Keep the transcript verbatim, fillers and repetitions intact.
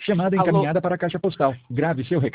Chamada Alô? encaminhada para a caixa postal. Grave seu recado.